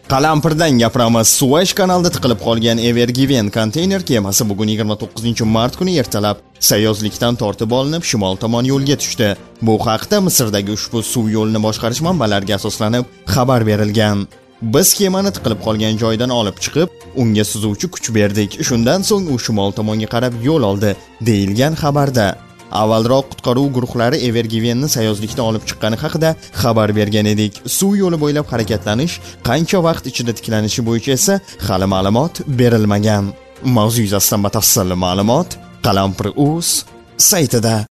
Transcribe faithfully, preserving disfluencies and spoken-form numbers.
Qalampirdan gapiramiz. Suvash kanalida tiqilib qolgan Ever Given konteyner kemasi bugun yigirma to'qqizinchi mart kuni ertalab sayozlikdan tortib olinib shimol tomon yo'lga tushdi. Bu haqda Misrdagi ushbu suv yo'lini boshqarish manbalariga asoslanib xabar berilgan. Biz kemani tiqilib qolgan joydan olib chiqib, unga suzuvchi kuch berdik. Shundan so'ng u shimol tomonga qarab yo'l oldi, deyilgan xabarda. Avvalroq qutqaruv guruhlari Ever Givenni sayozlikdan olib chiqqani haqida xabar bergan edik. Suv yo'li bo'ylab harakatlanish qancha vaqt ichida tiklanishi bo'yicha esa hali ma'lumot berilmagan. Mavzu yuzasidan batafsil ma'lumot Qalampir.uz saytida.